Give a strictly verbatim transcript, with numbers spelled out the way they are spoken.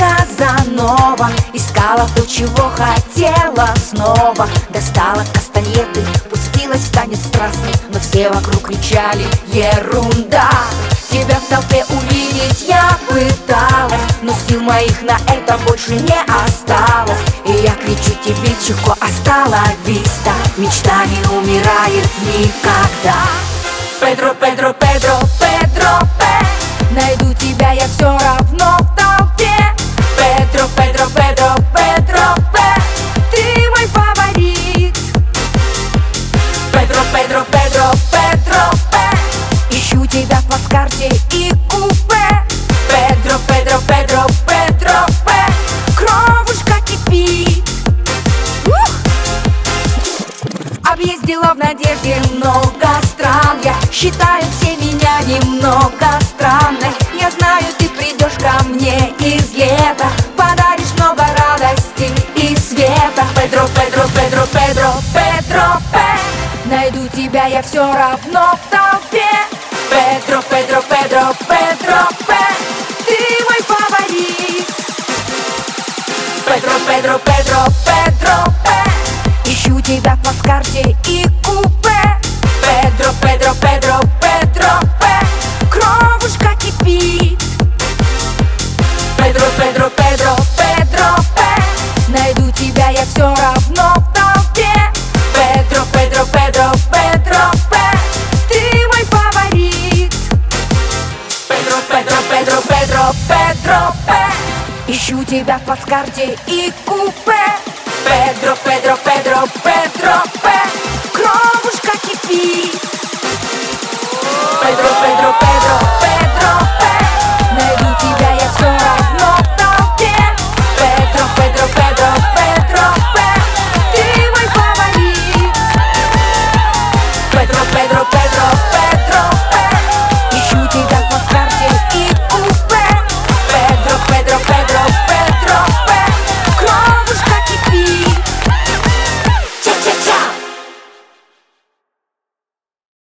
Казанова искала то, чего хотела снова. Достала кастанеты, пустилась в танец страстный, но все вокруг кричали: ерунда! Тебя в толпе увидеть я пыталась, но сил моих на это больше не осталось. И я кричу тебе: чего осталась виста, мечта не умирает никогда. Педро, Педро, Педро, Педро, Пе, найду тебя я все равно в толпе. Педро, Педро, Педро, Педро, Пе, ты мой фаворит. Педро, Педро, Педро, Педро, Пе, ищу тебя в плацкарте и купе. Педро, Педро, Педро, Педро, Пе, кровушка кипит. Ух! Объездила в надежде много стран, я считаю все меня немного странной. Я знаю, ты придешь ко мне из лета, подаришь много радости и света. Педро, Педро, Педро, Педро, Педро, Пе, найду тебя я все равно в толпе. Педро, Педро, Педро, Педро, Пе, ты мой фаворит. Педро, Педро, Педро, Педро, Пе, ищу тебя в плацкарте и купе. Педро, Педро, Педро, Педро, Пе, кровушка кипит. Педро, Педро, Педро, Педро, Пе, найду тебя я все равно в толпе. Педро, Педро, Педро, Педро, Пе, ты мой фаворит. Педро, Педро, Педро, Педро, Педро, Пе, ищу тебя в плацкарте и купе. Педро, Педро, Педро, Педро, Пе, кровушка кипит. Педро, Педро, Педро, Педро.